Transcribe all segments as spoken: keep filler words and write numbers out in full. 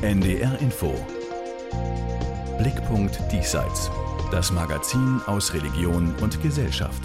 N D R Info. Blickpunkt Diesseits. Das Magazin aus Religion und Gesellschaft.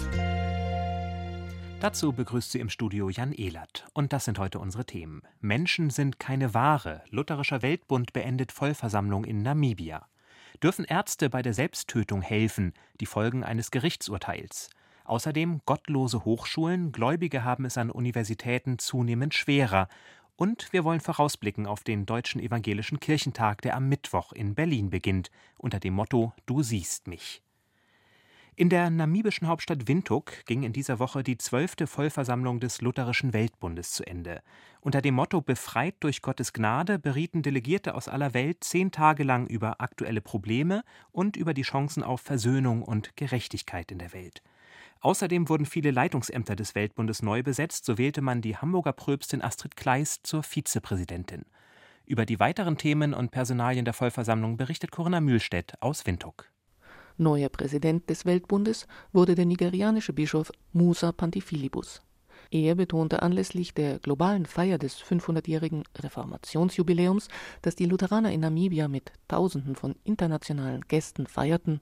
Dazu begrüßt sie im Studio Jan Ehlert. Und das sind heute unsere Themen. Menschen sind keine Ware. Lutherischer Weltbund beendet Vollversammlung in Namibia. Dürfen Ärzte bei der Selbsttötung helfen? Die Folgen eines Gerichtsurteils. Außerdem gottlose Hochschulen. Gläubige haben es an Universitäten zunehmend schwerer. Und wir wollen vorausblicken auf den Deutschen Evangelischen Kirchentag, der am Mittwoch in Berlin beginnt, unter dem Motto »Du siehst mich«. In der namibischen Hauptstadt Windhoek ging in dieser Woche die zwölfte Vollversammlung des Lutherischen Weltbundes zu Ende. Unter dem Motto »Befreit durch Gottes Gnade« berieten Delegierte aus aller Welt zehn Tage lang über aktuelle Probleme und über die Chancen auf Versöhnung und Gerechtigkeit in der Welt. Außerdem wurden viele Leitungsämter des Weltbundes neu besetzt, so wählte man die Hamburger Pröpstin Astrid Kleist zur Vizepräsidentin. Über die weiteren Themen und Personalien der Vollversammlung berichtet Corinna Mühlstedt aus Windhoek. Neuer Präsident des Weltbundes wurde der nigerianische Bischof Musa Pantifilibus. Er betonte anlässlich der globalen Feier des fünfhundertjährigen Reformationsjubiläums, das die Lutheraner in Namibia mit Tausenden von internationalen Gästen feierten: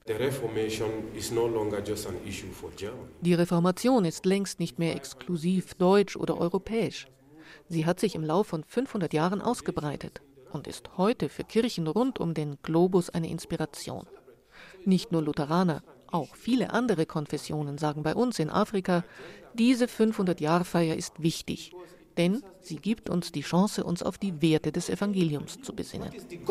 Die Reformation ist längst nicht mehr exklusiv deutsch oder europäisch. Sie hat sich im Lauf von fünfhundert Jahren ausgebreitet und ist heute für Kirchen rund um den Globus eine Inspiration. Nicht nur Lutheraner, auch viele andere Konfessionen sagen bei uns in Afrika, diese fünfhundert-Jahr-Feier ist wichtig, denn sie gibt uns die Chance, uns auf die Werte des Evangeliums zu besinnen.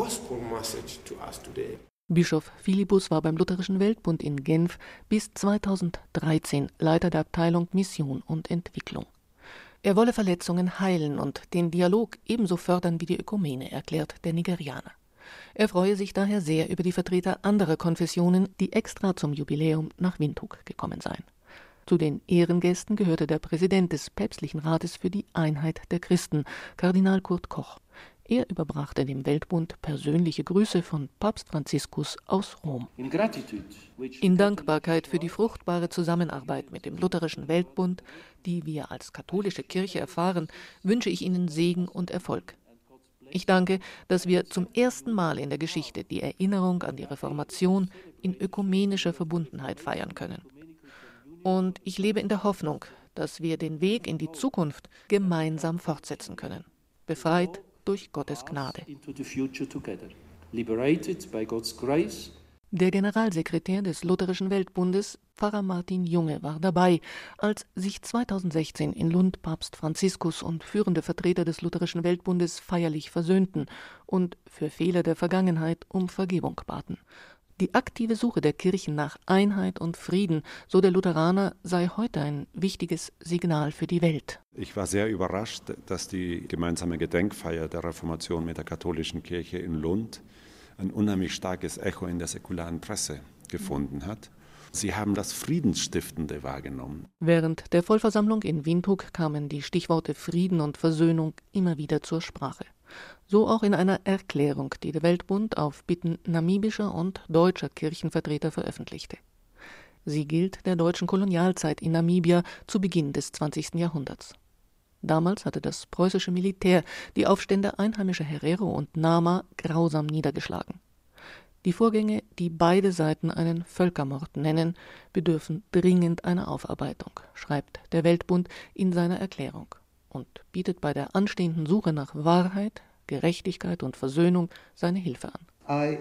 Bischof Philibus war beim Lutherischen Weltbund in Genf bis zweitausenddreizehn Leiter der Abteilung Mission und Entwicklung. Er wolle Verletzungen heilen und den Dialog ebenso fördern wie die Ökumene, erklärt der Nigerianer. Er freue sich daher sehr über die Vertreter anderer Konfessionen, die extra zum Jubiläum nach Windhoek gekommen seien. Zu den Ehrengästen gehörte der Präsident des Päpstlichen Rates für die Einheit der Christen, Kardinal Kurt Koch. Er überbrachte dem Weltbund persönliche Grüße von Papst Franziskus aus Rom. In Dankbarkeit für die fruchtbare Zusammenarbeit mit dem Lutherischen Weltbund, die wir als katholische Kirche erfahren, wünsche ich Ihnen Segen und Erfolg. Ich danke, dass wir zum ersten Mal in der Geschichte die Erinnerung an die Reformation in ökumenischer Verbundenheit feiern können. Und ich lebe in der Hoffnung, dass wir den Weg in die Zukunft gemeinsam fortsetzen können. Befreit durch Gottes Gnade. Der Generalsekretär des Lutherischen Weltbundes, Pfarrer Martin Junge, war dabei, als sich zweitausendsechzehn in Lund Papst Franziskus und führende Vertreter des Lutherischen Weltbundes feierlich versöhnten und für Fehler der Vergangenheit um Vergebung baten. Die aktive Suche der Kirchen nach Einheit und Frieden, so der Lutheraner, sei heute ein wichtiges Signal für die Welt. Ich war sehr überrascht, dass die gemeinsame Gedenkfeier der Reformation mit der katholischen Kirche in Lund ein unheimlich starkes Echo in der säkularen Presse gefunden hat. Sie haben das Friedensstiftende wahrgenommen. Während der Vollversammlung in Windhoek kamen die Stichworte Frieden und Versöhnung immer wieder zur Sprache. So auch in einer Erklärung, die der Weltbund auf Bitten namibischer und deutscher Kirchenvertreter veröffentlichte. Sie gilt der deutschen Kolonialzeit in Namibia zu Beginn des zwanzigsten Jahrhunderts. Damals hatte das preußische Militär die Aufstände einheimischer Herero und Nama grausam niedergeschlagen. Die Vorgänge, die beide Seiten einen Völkermord nennen, bedürfen dringend einer Aufarbeitung, schreibt der Weltbund in seiner Erklärung und bietet bei der anstehenden Suche nach Wahrheit, Gerechtigkeit und Versöhnung seine Hilfe an.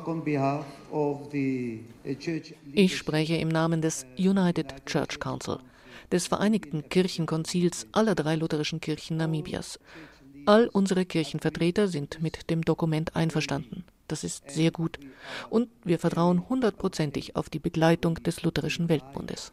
Ich spreche im Namen des United Church Council, des Vereinigten Kirchenkonzils aller drei lutherischen Kirchen Namibias. All unsere Kirchenvertreter sind mit dem Dokument einverstanden. Das ist sehr gut. Und wir vertrauen hundertprozentig auf die Begleitung des Lutherischen Weltbundes.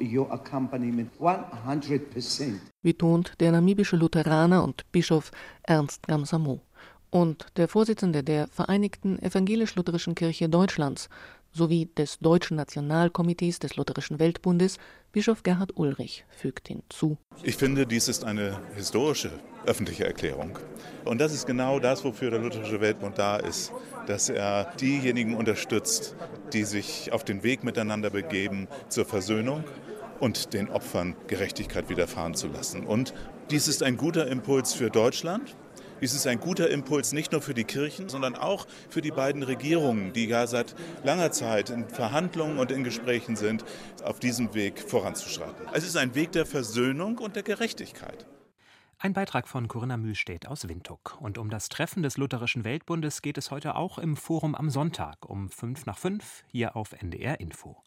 Betont der namibische Lutheraner und Bischof Ernst Gamsamo. Und der Vorsitzende der Vereinigten Evangelisch-Lutherischen Kirche Deutschlands sowie des Deutschen Nationalkomitees des Lutherischen Weltbundes, Bischof Gerhard Ulrich, fügt hinzu: Ich finde, dies ist eine historische öffentliche Erklärung. Und das ist genau das, wofür der Lutherische Weltbund da ist, dass er diejenigen unterstützt, die sich auf den Weg miteinander begeben zur Versöhnung und den Opfern Gerechtigkeit widerfahren zu lassen. Und dies ist ein guter Impuls für Deutschland, Dies ist ein guter Impuls nicht nur für die Kirchen, sondern auch für die beiden Regierungen, die ja seit langer Zeit in Verhandlungen und in Gesprächen sind, auf diesem Weg voranzuschreiten. Es ist ein Weg der Versöhnung und der Gerechtigkeit. Ein Beitrag von Corinna Mühlstedt aus Windhoek. Und um das Treffen des Lutherischen Weltbundes geht es heute auch im Forum am Sonntag um fünf nach fünf hier auf N D R Info.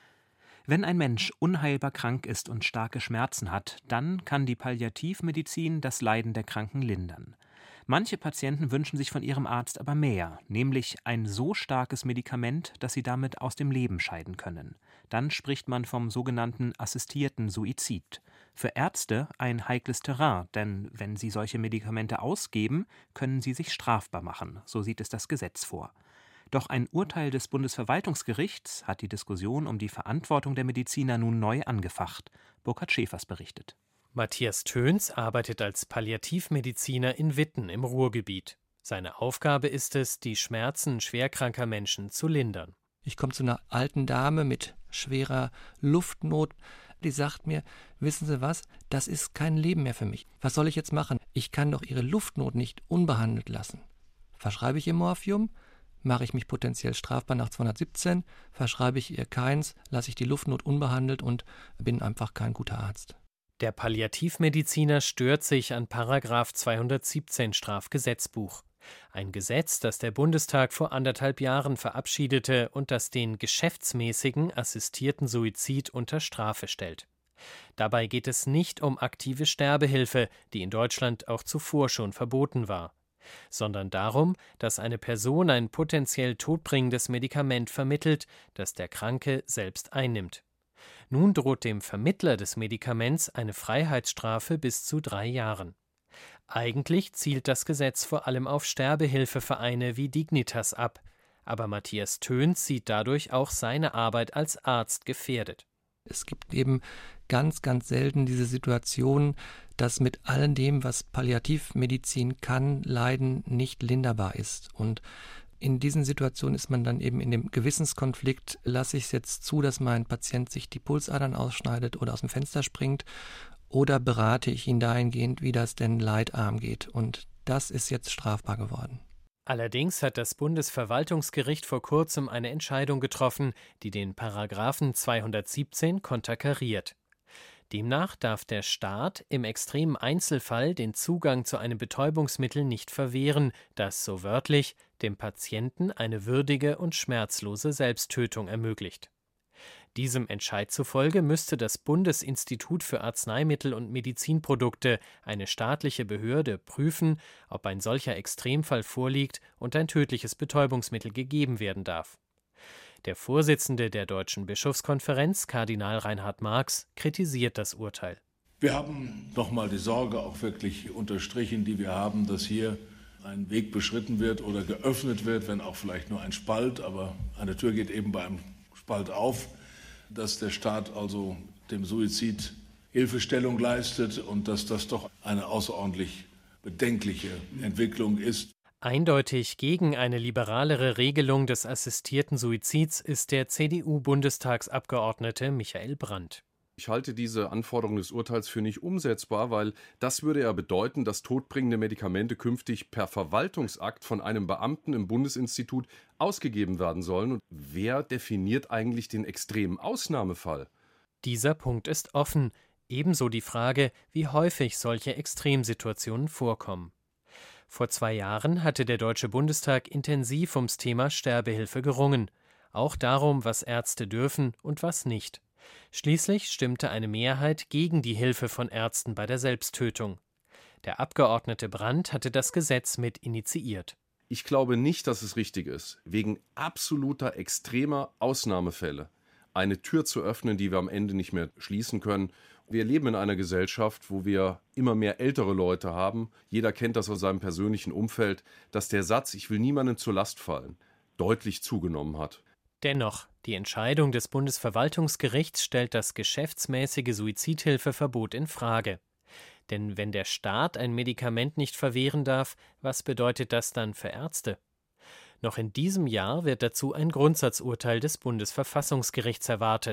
Wenn ein Mensch unheilbar krank ist und starke Schmerzen hat, dann kann die Palliativmedizin das Leiden der Kranken lindern. Manche Patienten wünschen sich von ihrem Arzt aber mehr, nämlich ein so starkes Medikament, dass sie damit aus dem Leben scheiden können. Dann spricht man vom sogenannten assistierten Suizid. Für Ärzte ein heikles Terrain, denn wenn sie solche Medikamente ausgeben, können sie sich strafbar machen, so sieht es das Gesetz vor. Doch ein Urteil des Bundesverwaltungsgerichts hat die Diskussion um die Verantwortung der Mediziner nun neu angefacht. Burkhard Schäfers berichtet. Matthias Töns arbeitet als Palliativmediziner in Witten im Ruhrgebiet. Seine Aufgabe ist es, die Schmerzen schwerkranker Menschen zu lindern. Ich komme zu einer alten Dame mit schwerer Luftnot. Die sagt mir, wissen Sie was, das ist kein Leben mehr für mich. Was soll ich jetzt machen? Ich kann doch Ihre Luftnot nicht unbehandelt lassen. Verschreibe ich ihr Morphium? Mache ich mich potenziell strafbar nach zweihundertsiebzehn? Verschreibe ich ihr keins? Lasse ich die Luftnot unbehandelt und bin einfach kein guter Arzt. Der Palliativmediziner stört sich an Paragraph zweihundertsiebzehn Strafgesetzbuch. Ein Gesetz, das der Bundestag vor anderthalb Jahren verabschiedete und das den geschäftsmäßigen assistierten Suizid unter Strafe stellt. Dabei geht es nicht um aktive Sterbehilfe, die in Deutschland auch zuvor schon verboten war, sondern darum, dass eine Person ein potenziell todbringendes Medikament vermittelt, das der Kranke selbst einnimmt. Nun droht dem Vermittler des Medikaments eine Freiheitsstrafe bis zu drei Jahren. Eigentlich zielt das Gesetz vor allem auf Sterbehilfevereine wie Dignitas ab, aber Matthias Töns sieht dadurch auch seine Arbeit als Arzt gefährdet. Es gibt eben ganz, ganz selten diese Situation, dass mit allem dem, was Palliativmedizin kann, Leiden nicht linderbar ist. Und in diesen Situationen ist man dann eben in dem Gewissenskonflikt, lasse ich es jetzt zu, dass mein Patient sich die Pulsadern ausschneidet oder aus dem Fenster springt, oder berate ich ihn dahingehend, wie das denn leidarm geht. Und das ist jetzt strafbar geworden. Allerdings hat das Bundesverwaltungsgericht vor kurzem eine Entscheidung getroffen, die den Paragraphen zweihundertsiebzehn konterkariert. Demnach darf der Staat im extremen Einzelfall den Zugang zu einem Betäubungsmittel nicht verwehren, das, so wörtlich, dem Patienten eine würdige und schmerzlose Selbsttötung ermöglicht. Diesem Entscheid zufolge müsste das Bundesinstitut für Arzneimittel und Medizinprodukte, eine staatliche Behörde, prüfen, ob ein solcher Extremfall vorliegt und ein tödliches Betäubungsmittel gegeben werden darf. Der Vorsitzende der Deutschen Bischofskonferenz, Kardinal Reinhard Marx, kritisiert das Urteil. Wir haben nochmal die Sorge auch wirklich unterstrichen, die wir haben, dass hier ein Weg beschritten wird oder geöffnet wird, wenn auch vielleicht nur ein Spalt, aber eine Tür geht eben bei einem Spalt auf, dass der Staat also dem Suizid Hilfestellung leistet und dass das doch eine außerordentlich bedenkliche Entwicklung ist. Eindeutig gegen eine liberalere Regelung des assistierten Suizids ist der C D U-Bundestagsabgeordnete Michael Brandt. Ich halte diese Anforderung des Urteils für nicht umsetzbar, weil das würde ja bedeuten, dass todbringende Medikamente künftig per Verwaltungsakt von einem Beamten im Bundesinstitut ausgegeben werden sollen. Und wer definiert eigentlich den extremen Ausnahmefall? Dieser Punkt ist offen, ebenso die Frage, wie häufig solche Extremsituationen vorkommen. Vor zwei Jahren hatte der Deutsche Bundestag intensiv ums Thema Sterbehilfe gerungen, auch darum, was Ärzte dürfen und was nicht. Schließlich stimmte eine Mehrheit gegen die Hilfe von Ärzten bei der Selbsttötung. Der Abgeordnete Brandt hatte das Gesetz mit initiiert. Ich glaube nicht, dass es richtig ist, wegen absoluter extremer Ausnahmefälle eine Tür zu öffnen, die wir am Ende nicht mehr schließen können. Wir leben in einer Gesellschaft, wo wir immer mehr ältere Leute haben. Jeder kennt das aus seinem persönlichen Umfeld, dass der Satz, ich will niemandem zur Last fallen, deutlich zugenommen hat. Dennoch, die Entscheidung des Bundesverwaltungsgerichts stellt das geschäftsmäßige Suizidhilfeverbot in Frage. Denn wenn der Staat ein Medikament nicht verwehren darf, was bedeutet das dann für Ärzte? Noch in diesem Jahr wird dazu ein Grundsatzurteil des Bundesverfassungsgerichts erwartet.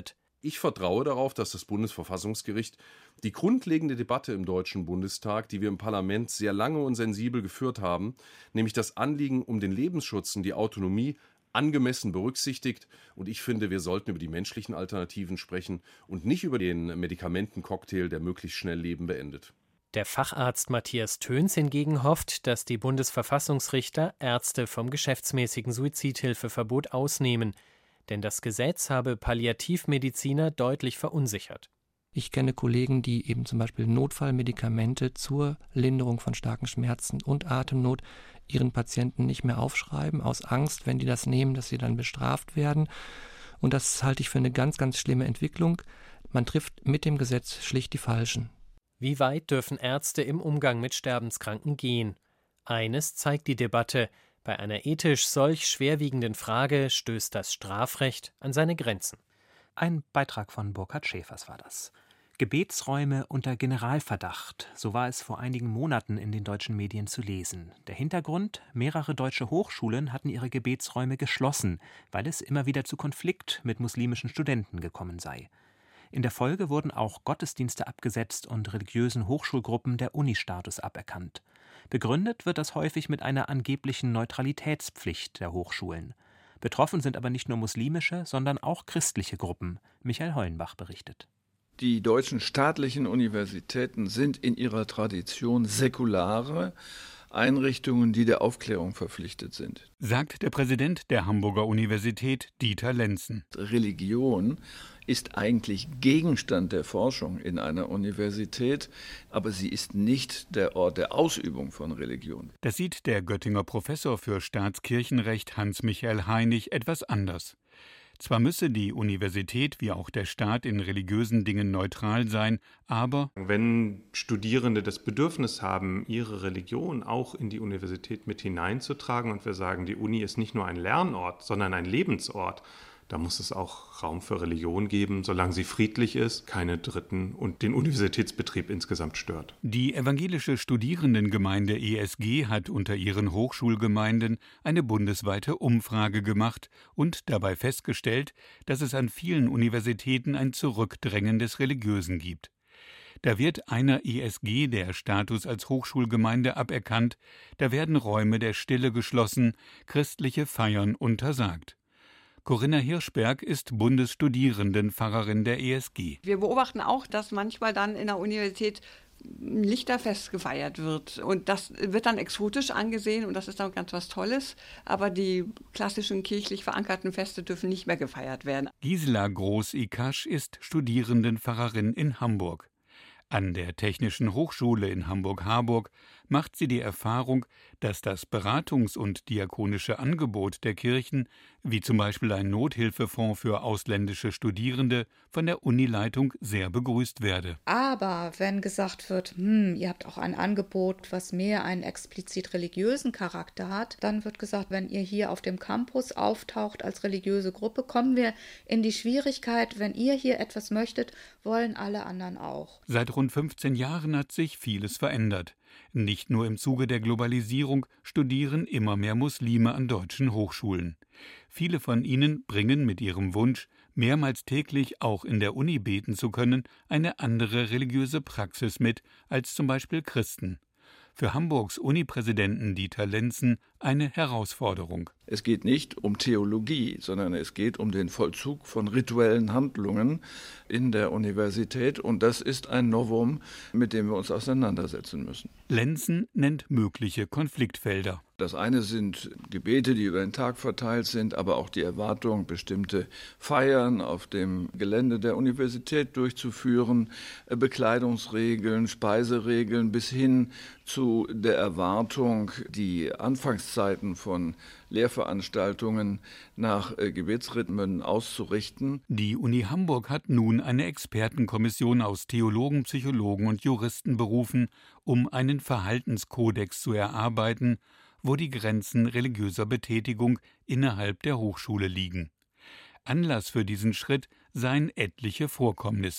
Ich vertraue darauf, dass das Bundesverfassungsgericht die grundlegende Debatte im Deutschen Bundestag, die wir im Parlament sehr lange und sensibel geführt haben, nämlich das Anliegen um den Lebensschutz und die Autonomie, angemessen berücksichtigt. Und ich finde, wir sollten über die menschlichen Alternativen sprechen und nicht über den Medikamentencocktail, der möglichst schnell Leben beendet. Der Facharzt Matthias Töns hingegen hofft, dass die Bundesverfassungsrichter Ärzte vom geschäftsmäßigen Suizidhilfeverbot ausnehmen. Denn das Gesetz habe Palliativmediziner deutlich verunsichert. Ich kenne Kollegen, die eben zum Beispiel Notfallmedikamente zur Linderung von starken Schmerzen und Atemnot ihren Patienten nicht mehr aufschreiben, aus Angst, wenn die das nehmen, dass sie dann bestraft werden. Und das halte ich für eine ganz, ganz schlimme Entwicklung. Man trifft mit dem Gesetz schlicht die Falschen. Wie weit dürfen Ärzte im Umgang mit Sterbenskranken gehen? Eines zeigt die Debatte: Bei einer ethisch solch schwerwiegenden Frage stößt das Strafrecht an seine Grenzen. Ein Beitrag von Burkhard Schäfers war das. Gebetsräume unter Generalverdacht, so war es vor einigen Monaten in den deutschen Medien zu lesen. Der Hintergrund: Mehrere deutsche Hochschulen hatten ihre Gebetsräume geschlossen, weil es immer wieder zu Konflikt mit muslimischen Studenten gekommen sei. In der Folge wurden auch Gottesdienste abgesetzt und religiösen Hochschulgruppen der Uni-Status aberkannt. Begründet wird das häufig mit einer angeblichen Neutralitätspflicht der Hochschulen. Betroffen sind aber nicht nur muslimische, sondern auch christliche Gruppen. Michael Hollenbach berichtet. Die deutschen staatlichen Universitäten sind in ihrer Tradition säkulare Einrichtungen, die der Aufklärung verpflichtet sind, sagt der Präsident der Hamburger Universität, Dieter Lenzen. Religion ist eigentlich Gegenstand der Forschung in einer Universität, aber sie ist nicht der Ort der Ausübung von Religion. Das sieht der Göttinger Professor für Staatskirchenrecht Hans-Michael Heinig etwas anders. Zwar müsse die Universität wie auch der Staat in religiösen Dingen neutral sein, aber wenn Studierende das Bedürfnis haben, ihre Religion auch in die Universität mit hineinzutragen und wir sagen, die Uni ist nicht nur ein Lernort, sondern ein Lebensort, da muss es auch Raum für Religion geben, solange sie friedlich ist, keine Dritten und den Universitätsbetrieb insgesamt stört. Die evangelische Studierendengemeinde E S G hat unter ihren Hochschulgemeinden eine bundesweite Umfrage gemacht und dabei festgestellt, dass es an vielen Universitäten ein Zurückdrängen des Religiösen gibt. Da wird einer E S G der Status als Hochschulgemeinde aberkannt, da werden Räume der Stille geschlossen, christliche Feiern untersagt. Corinna Hirschberg ist Bundesstudierendenpfarrerin der E S G. Wir beobachten auch, dass manchmal dann in der Universität ein Lichterfest gefeiert wird. Und das wird dann exotisch angesehen und das ist dann ganz was Tolles. Aber die klassischen kirchlich verankerten Feste dürfen nicht mehr gefeiert werden. Gisela Groß-Ikasch ist Studierendenpfarrerin in Hamburg. An der Technischen Hochschule in Hamburg-Harburg macht sie die Erfahrung, dass das Beratungs- und diakonische Angebot der Kirchen, wie zum Beispiel ein Nothilfefonds für ausländische Studierende, von der Unileitung sehr begrüßt werde. Aber wenn gesagt wird, hm, ihr habt auch ein Angebot, was mehr einen explizit religiösen Charakter hat, dann wird gesagt, wenn ihr hier auf dem Campus auftaucht als religiöse Gruppe, kommen wir in die Schwierigkeit, wenn ihr hier etwas möchtet, wollen alle anderen auch. Seit rund fünfzehn Jahren hat sich vieles verändert. Nicht nur im Zuge der Globalisierung studieren immer mehr Muslime an deutschen Hochschulen. Viele von ihnen bringen mit ihrem Wunsch, mehrmals täglich auch in der Uni beten zu können, eine andere religiöse Praxis mit als zum Beispiel Christen. Für Hamburgs Uni-Präsidenten Dieter Lenzen eine Herausforderung. Es geht nicht um Theologie, sondern es geht um den Vollzug von rituellen Handlungen in der Universität. Und das ist ein Novum, mit dem wir uns auseinandersetzen müssen. Lenzen nennt mögliche Konfliktfelder. Das eine sind Gebete, die über den Tag verteilt sind, aber auch die Erwartung, bestimmte Feiern auf dem Gelände der Universität durchzuführen, Bekleidungsregeln, Speiseregeln bis hin zu der Erwartung, die Anfangszeiten von Lehrveranstaltungen nach äh, Gebetsrhythmen auszurichten. Die Uni Hamburg hat nun eine Expertenkommission aus Theologen, Psychologen und Juristen berufen, um einen Verhaltenskodex zu erarbeiten, wo die Grenzen religiöser Betätigung innerhalb der Hochschule liegen. Anlass für diesen Schritt seien etliche Vorkommnisse.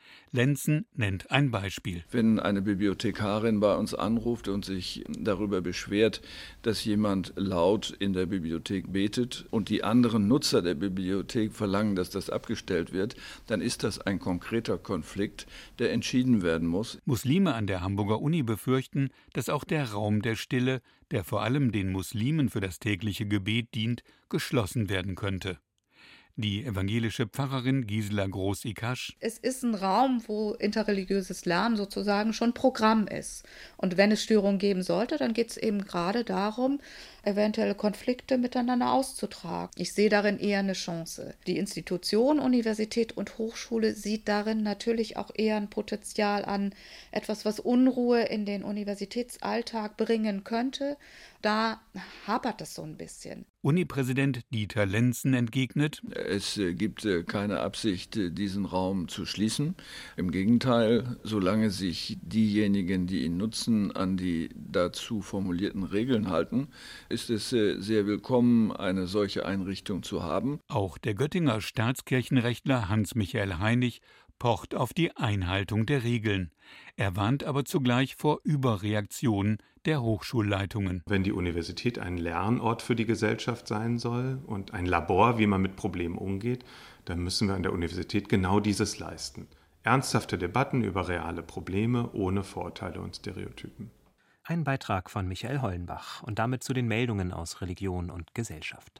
Lenzen nennt ein Beispiel. Wenn eine Bibliothekarin bei uns anruft und sich darüber beschwert, dass jemand laut in der Bibliothek betet und die anderen Nutzer der Bibliothek verlangen, dass das abgestellt wird, dann ist das ein konkreter Konflikt, der entschieden werden muss. Muslime an der Hamburger Uni befürchten, dass auch der Raum der Stille, der vor allem den Muslimen für das tägliche Gebet dient, geschlossen werden könnte. Die evangelische Pfarrerin Gisela Groß-Ikasch: Es ist ein Raum, wo interreligiöses Lernen sozusagen schon Programm ist. Und wenn es Störungen geben sollte, dann geht es eben gerade darum, eventuelle Konflikte miteinander auszutragen. Ich sehe darin eher eine Chance. Die Institution, Universität und Hochschule sieht darin natürlich auch eher ein Potenzial an, etwas, was Unruhe in den Universitätsalltag bringen könnte. Da hapert es so ein bisschen. Unipräsident Dieter Lenzen entgegnet: Es gibt keine Absicht, diesen Raum zu schließen. Im Gegenteil, solange sich diejenigen, die ihn nutzen, an die dazu formulierten Regeln halten, ist es sehr willkommen, eine solche Einrichtung zu haben. Auch der Göttinger Staatskirchenrechtler Hans-Michael Heinig pocht auf die Einhaltung der Regeln. Er warnt aber zugleich vor Überreaktionen der Hochschulleitungen. Wenn die Universität ein Lernort für die Gesellschaft sein soll und ein Labor, wie man mit Problemen umgeht, dann müssen wir an der Universität genau dieses leisten. Ernsthafte Debatten über reale Probleme ohne Vorurteile und Stereotypen. Ein Beitrag von Michael Hollenbach und damit zu den Meldungen aus Religion und Gesellschaft.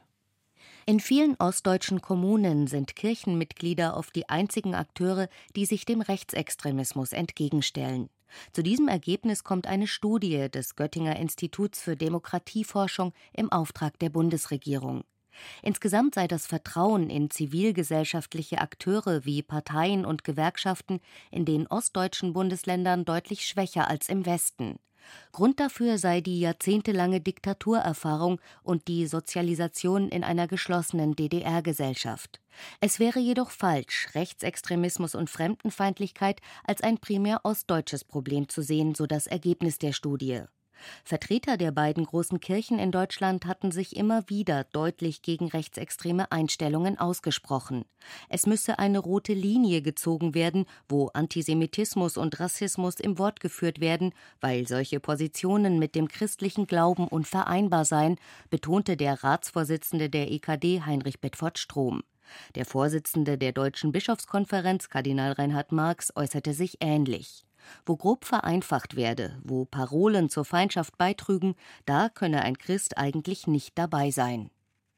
In vielen ostdeutschen Kommunen sind Kirchenmitglieder oft die einzigen Akteure, die sich dem Rechtsextremismus entgegenstellen. Zu diesem Ergebnis kommt eine Studie des Göttinger Instituts für Demokratieforschung im Auftrag der Bundesregierung. Insgesamt sei das Vertrauen in zivilgesellschaftliche Akteure wie Parteien und Gewerkschaften in den ostdeutschen Bundesländern deutlich schwächer als im Westen. Grund dafür sei die jahrzehntelange Diktaturerfahrung und die Sozialisation in einer geschlossenen D D R-Gesellschaft. Es wäre jedoch falsch, Rechtsextremismus und Fremdenfeindlichkeit als ein primär ostdeutsches Problem zu sehen, so das Ergebnis der Studie. Vertreter der beiden großen Kirchen in Deutschland hatten sich immer wieder deutlich gegen rechtsextreme Einstellungen ausgesprochen. Es müsse eine rote Linie gezogen werden, wo Antisemitismus und Rassismus im Wort geführt werden, weil solche Positionen mit dem christlichen Glauben unvereinbar seien, betonte der Ratsvorsitzende der E K D Heinrich Bedford Strom. Der Vorsitzende der Deutschen Bischofskonferenz, Kardinal Reinhard Marx, äußerte sich ähnlich. Wo grob vereinfacht werde, wo Parolen zur Feindschaft beitrügen, da könne ein Christ eigentlich nicht dabei sein.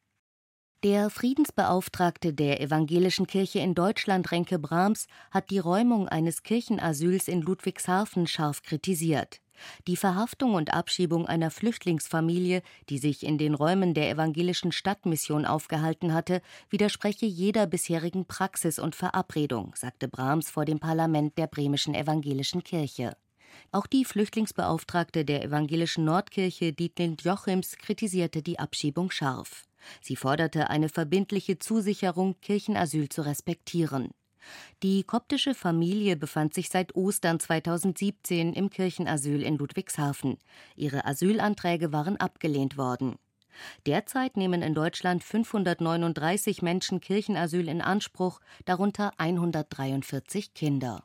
Der Friedensbeauftragte der Evangelischen Kirche in Deutschland, Renke Brahms, hat die Räumung eines Kirchenasyls in Ludwigshafen scharf kritisiert. Die Verhaftung und Abschiebung einer Flüchtlingsfamilie, die sich in den Räumen der evangelischen Stadtmission aufgehalten hatte, widerspreche jeder bisherigen Praxis und Verabredung, sagte Brahms vor dem Parlament der bremischen evangelischen Kirche. Auch die Flüchtlingsbeauftragte der evangelischen Nordkirche, Dietlind Jochims, kritisierte die Abschiebung scharf. Sie forderte eine verbindliche Zusicherung, Kirchenasyl zu respektieren. Die koptische Familie befand sich seit Ostern zweitausendsiebzehn im Kirchenasyl in Ludwigshafen. Ihre Asylanträge waren abgelehnt worden. Derzeit nehmen in Deutschland fünfhundertneununddreißig Menschen Kirchenasyl in Anspruch, darunter hundertdreiundvierzig Kinder.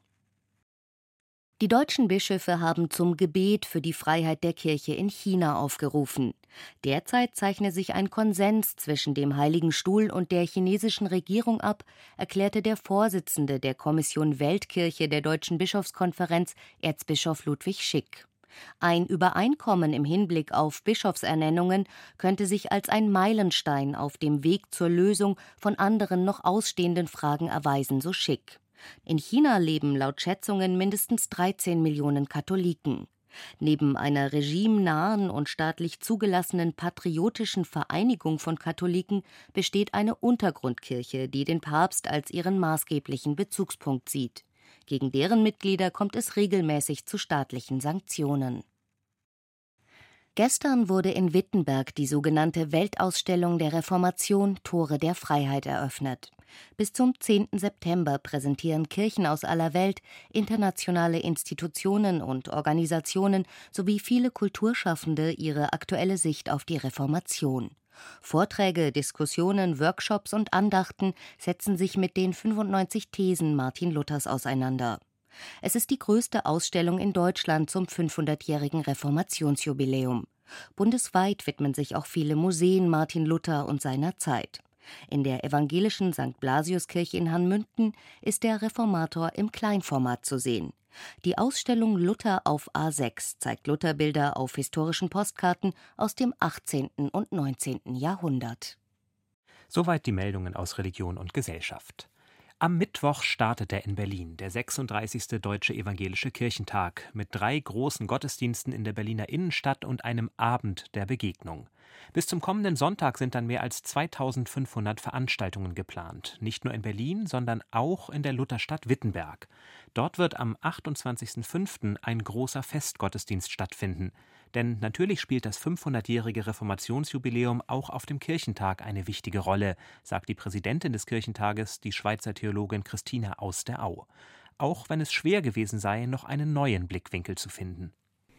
Die deutschen Bischöfe haben zum Gebet für die Freiheit der Kirche in China aufgerufen. Derzeit zeichne sich ein Konsens zwischen dem Heiligen Stuhl und der chinesischen Regierung ab, erklärte der Vorsitzende der Kommission Weltkirche der Deutschen Bischofskonferenz, Erzbischof Ludwig Schick. Ein Übereinkommen im Hinblick auf Bischofsernennungen könnte sich als ein Meilenstein auf dem Weg zur Lösung von anderen noch ausstehenden Fragen erweisen, so Schick. In China leben laut Schätzungen mindestens dreizehn Millionen Katholiken. Neben einer regimenahen und staatlich zugelassenen patriotischen Vereinigung von Katholiken besteht eine Untergrundkirche, die den Papst als ihren maßgeblichen Bezugspunkt sieht. Gegen deren Mitglieder kommt es regelmäßig zu staatlichen Sanktionen. Gestern wurde in Wittenberg die sogenannte Weltausstellung der Reformation Tore der Freiheit eröffnet. Bis zum zehnten September präsentieren Kirchen aus aller Welt, internationale Institutionen und Organisationen sowie viele Kulturschaffende ihre aktuelle Sicht auf die Reformation. Vorträge, Diskussionen, Workshops und Andachten setzen sich mit den fünfundneunzig Thesen Martin Luthers auseinander. Es ist die größte Ausstellung in Deutschland zum fünfhundertjährigen Reformationsjubiläum. Bundesweit widmen sich auch viele Museen Martin Luther und seiner Zeit. In der evangelischen Sankt Blasiuskirche in Hanmünden ist der Reformator im Kleinformat zu sehen. Die Ausstellung Luther auf A sechs zeigt Lutherbilder auf historischen Postkarten aus dem achtzehnten und neunzehnten Jahrhundert. Soweit die Meldungen aus Religion und Gesellschaft. Am Mittwoch startete in Berlin der sechsunddreißigste Deutsche Evangelische Kirchentag mit drei großen Gottesdiensten in der Berliner Innenstadt und einem Abend der Begegnung. Bis zum kommenden Sonntag sind dann mehr als zweitausendfünfhundert Veranstaltungen geplant. Nicht nur in Berlin, sondern auch in der Lutherstadt Wittenberg. Dort wird am achtundzwanzigsten fünften ein großer Festgottesdienst stattfinden. Denn natürlich spielt das fünfhundertjährige Reformationsjubiläum auch auf dem Kirchentag eine wichtige Rolle, sagt die Präsidentin des Kirchentages, die Schweizer Theologin Christina Auster-Au. Auch wenn es schwer gewesen sei, noch einen neuen Blickwinkel zu finden.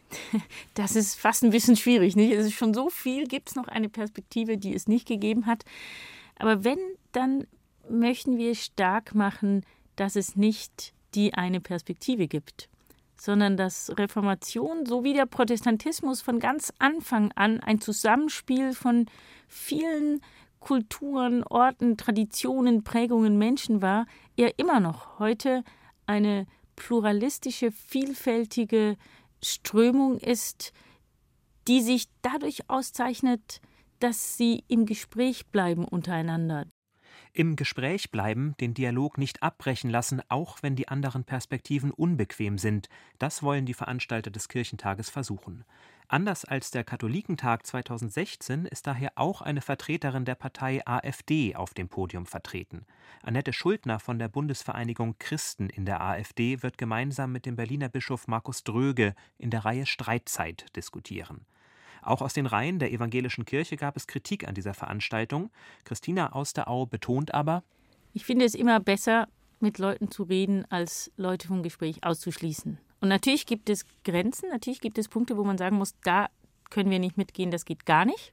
Das ist fast ein bisschen schwierig, nicht? Es ist schon so viel, gibt es noch eine Perspektive, die es nicht gegeben hat. Aber wenn, dann möchten wir stark machen, dass es nicht die eine Perspektive gibt, sondern dass Reformation, so wie der Protestantismus von ganz Anfang an ein Zusammenspiel von vielen Kulturen, Orten, Traditionen, Prägungen, Menschen war, er immer noch heute eine pluralistische, vielfältige Strömung ist, die sich dadurch auszeichnet, dass sie im Gespräch bleiben untereinander. Im Gespräch bleiben, den Dialog nicht abbrechen lassen, auch wenn die anderen Perspektiven unbequem sind. Das wollen die Veranstalter des Kirchentages versuchen. Anders als der Katholikentag zweitausendsechzehn ist daher auch eine Vertreterin der Partei AfD auf dem Podium vertreten. Annette Schuldner von der Bundesvereinigung Christen in der AfD wird gemeinsam mit dem Berliner Bischof Markus Dröge in der Reihe Streitzeit diskutieren. Auch aus den Reihen der evangelischen Kirche gab es Kritik an dieser Veranstaltung. Christina Auster-Au betont aber: Ich finde es immer besser, mit Leuten zu reden, als Leute vom Gespräch auszuschließen. Und natürlich gibt es Grenzen, natürlich gibt es Punkte, wo man sagen muss, da können wir nicht mitgehen, das geht gar nicht.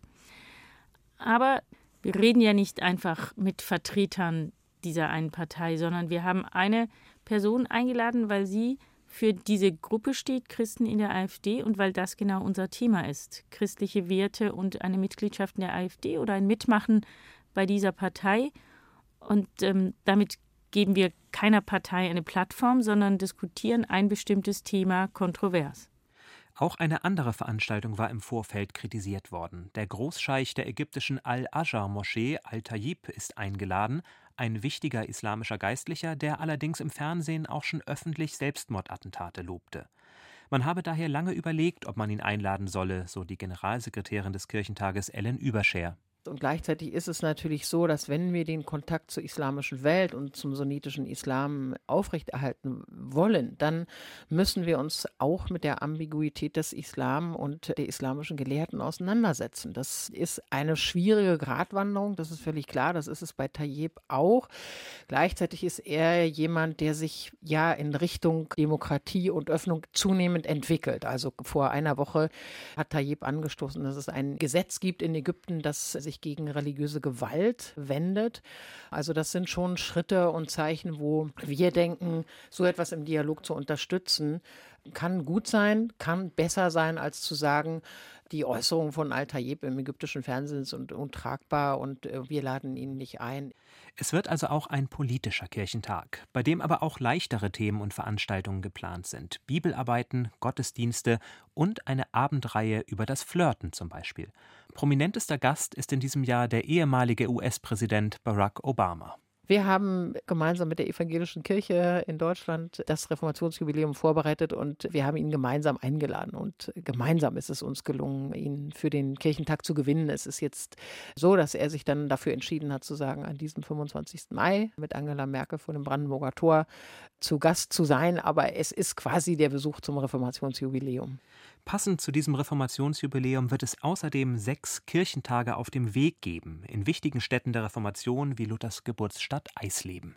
Aber wir reden ja nicht einfach mit Vertretern dieser einen Partei, sondern wir haben eine Person eingeladen, weil sie für diese Gruppe steht, Christen in der AfD, und weil das genau unser Thema ist. Christliche Werte und eine Mitgliedschaft in der AfD oder ein Mitmachen bei dieser Partei. Und ähm, damit geben wir keiner Partei eine Plattform, sondern diskutieren ein bestimmtes Thema kontrovers. Auch eine andere Veranstaltung war im Vorfeld kritisiert worden. Der Großscheich der ägyptischen Al-Azhar-Moschee, Al-Tayyib, ist eingeladen, ein wichtiger islamischer Geistlicher, der allerdings im Fernsehen auch schon öffentlich Selbstmordattentate lobte. Man habe daher lange überlegt, ob man ihn einladen solle, so die Generalsekretärin des Kirchentages Ellen Überscher. Und gleichzeitig ist es natürlich so, dass wenn wir den Kontakt zur islamischen Welt und zum sunnitischen Islam aufrechterhalten wollen, dann müssen wir uns auch mit der Ambiguität des Islam und der islamischen Gelehrten auseinandersetzen. Das ist eine schwierige Gratwanderung, das ist völlig klar, das ist es bei Tayyib auch. Gleichzeitig ist er jemand, der sich ja in Richtung Demokratie und Öffnung zunehmend entwickelt. Also vor einer Woche hat Tayyib angestoßen, dass es ein Gesetz gibt in Ägypten, das sich gegen religiöse Gewalt wendet. Also das sind schon Schritte und Zeichen, wo wir denken, so etwas im Dialog zu unterstützen, kann gut sein, kann besser sein, als zu sagen, die Äußerungen von Al-Tayyib im ägyptischen Fernsehen sind untragbar und wir laden ihn nicht ein. Es wird also auch ein politischer Kirchentag, bei dem aber auch leichtere Themen und Veranstaltungen geplant sind. Bibelarbeiten, Gottesdienste und eine Abendreihe über das Flirten zum Beispiel. Prominentester Gast ist in diesem Jahr der ehemalige U S-Präsident Barack Obama. Wir haben gemeinsam mit der Evangelischen Kirche in Deutschland das Reformationsjubiläum vorbereitet und wir haben ihn gemeinsam eingeladen. Und gemeinsam ist es uns gelungen, ihn für den Kirchentag zu gewinnen. Es ist jetzt so, dass er sich dann dafür entschieden hat, zu sagen, an diesem fünfundzwanzigsten Mai mit Angela Merkel vor dem Brandenburger Tor zu Gast zu sein. Aber es ist quasi der Besuch zum Reformationsjubiläum. Passend zu diesem Reformationsjubiläum wird es außerdem sechs Kirchentage auf dem Weg geben, in wichtigen Städten der Reformation wie Luthers Geburtsstadt Eisleben.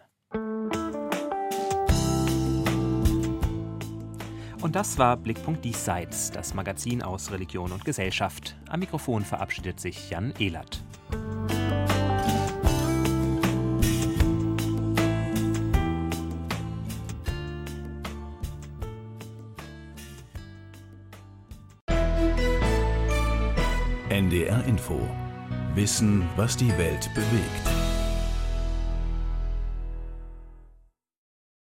Und das war Blickpunkt Diesseits, das Magazin aus Religion und Gesellschaft. Am Mikrofon verabschiedet sich Jan Ehlert. N D R Info. Wissen, was die Welt bewegt.